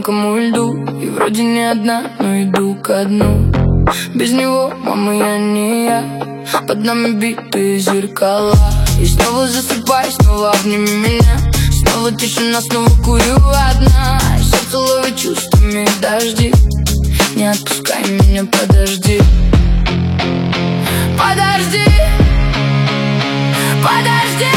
тонкому льду. И вроде не одна, но иду ко дну. Без него, мама, я не я. Под нами битые зеркала. И снова засыпай, снова обними меня. Снова тишина, снова курю одна. Сердце ловит чувствами дожди. Не отпускай меня, подожди. Подожди, подожди.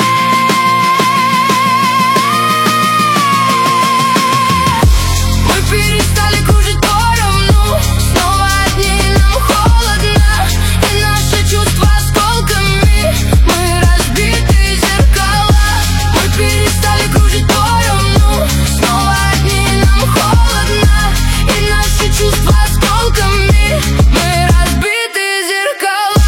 Мы перестали кружить поровну. Снова одни, нам холодно. И наши чувства осколками. Мы разбитые зеркала. Мы перестали кружить поровну. Снова одни, нам холодно. И наши чувства осколками. Мы разбитые зеркала.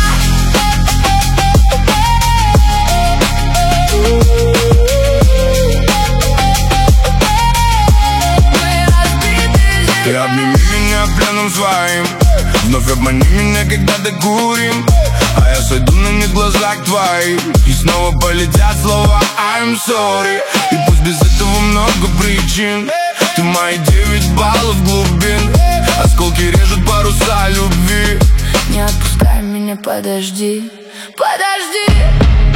Ты обними меня пленом своим. Вновь обмани меня, когда докурим. А я сойду на них в глазах твоих. И снова полетят слова I'm sorry. И пусть без этого много причин. Ты мои 9 баллов глубин. Осколки режут паруса любви. Не отпускай меня, подожди. Подожди.